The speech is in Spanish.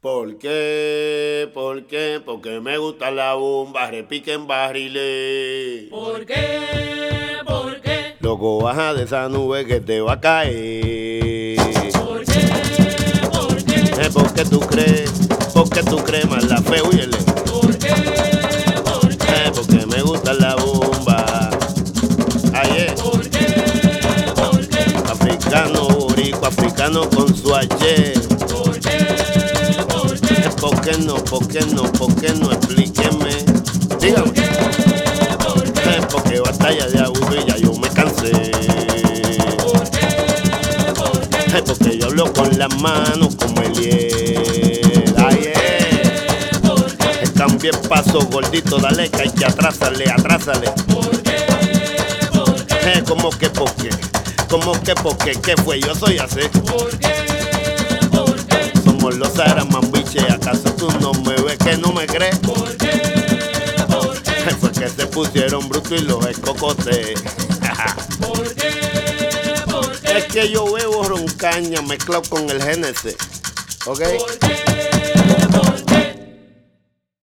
¿Por qué? ¿Por qué? Porque me gusta la bomba, repiquen barriles. ¿Por qué? ¿Por qué? Loco, baja de esa nube que te va a caer. ¿Por qué? ¿Por qué? ¿Por qué tú crees? ¿Por qué tú crees? Más la fe, huyele. ¿Por qué? ¿Por qué? Porque me gusta la bomba. Ayer, ¿Por qué? ¿Por qué? africano, boricua, africano con su ayer. ¿Por qué? ¿Por qué? ¿Por qué no? ¿Por qué no? ¿Por qué no? Explíqueme. Dígame. ¿Por qué? Porque batalla de agudo y ya yo me cansé. ¿Por qué? ¿Por qué? Porque yo hablo con las manos como Eliel. Ayer. ¿Por qué? Cambie el paso, gordito, dale que hay que atrásale, atrásale. ¿Por qué? ¿Por qué? ¿Cómo que por qué? ¿Cómo que por qué? ¿Qué fue? Yo soy así. ¿Por qué? ¿Por qué? Somos los aramambiches, ¿acaso tú no me ves que no me crees? ¿Por qué? ¿Por qué? Fue que se pusieron brutos y los escocotes. ¿Por qué? ¿Por qué? Es que yo bebo roncaña mezclado con el Génesis, ¿ok? ¿Por qué? ¿Por qué?